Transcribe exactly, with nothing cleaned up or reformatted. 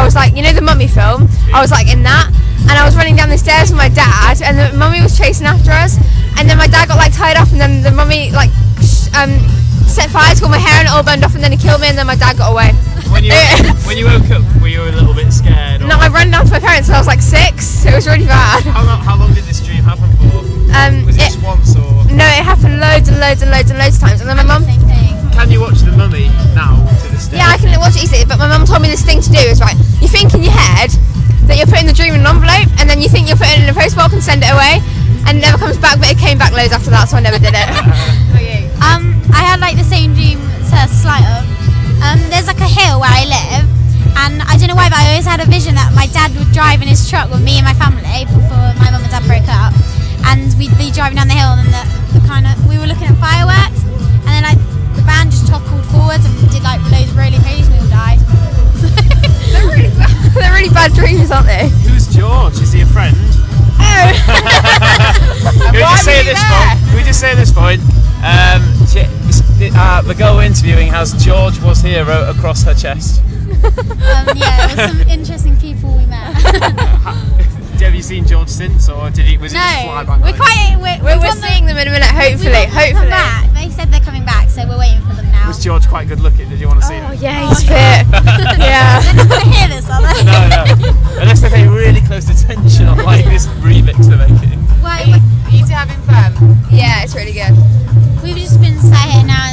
I was like, you know the Mummy film? I was like in that, and I was running down the stairs with my dad, and the Mummy was chasing after us, and then my dad got like tied up, and then the Mummy like sh- um, set fire to all my hair and it all burned off, and then he killed me, and then my dad got away. When you when you woke up, were you a little bit scared? Or? No, I ran down to my parents when I was like six. It was really bad. How long, how long did this dream happen for? Um, was it, it just once or? No, it happened loads and loads and loads and loads of times, and then my mum. Same thing. Can you watch The Mummy now to this day? Yeah, I can watch it easily, but my mum told me this thing to do is right. You think in your head that you're putting the dream in an envelope, and then you think you're putting it in a postbox and send it away, and it never comes back. But it came back loads after that, so I never did it. Um, I had like the same dream to slight of. Um, there's like a hill where I live, and I don't know why, but I always had a vision that my dad would drive in his truck with me and my family before my mum and dad broke up, and we'd be driving down the hill, and then the, the kind of we were looking at fireworks, and then like the van just toppled forwards and did like loads of roly polies, and we all died. They're really bad. They're really bad dreams, aren't they? Who's George? Is he a friend? Oh. Can we just say at this point? Can we just say at this point? Um, she, uh, the girl we're interviewing has George was here wrote across her chest. Um, yeah, there was some interesting people we met. Have you seen George since, or did he? Was No, it just fly by we're night? quite. We're, We're, we we're want seeing them in a minute, them, hopefully. we want them to Hopefully. come back. They said they're coming back, so we're waiting for them now. Was George quite good looking? Did you want to see Oh him? yeah, he's fit. Yeah. They're not going to hear this, are they? No, no. Unless they pay really close attention on like this remix they're making. Well, Are you two having fun? Yeah, it's really good. we've just been sat here now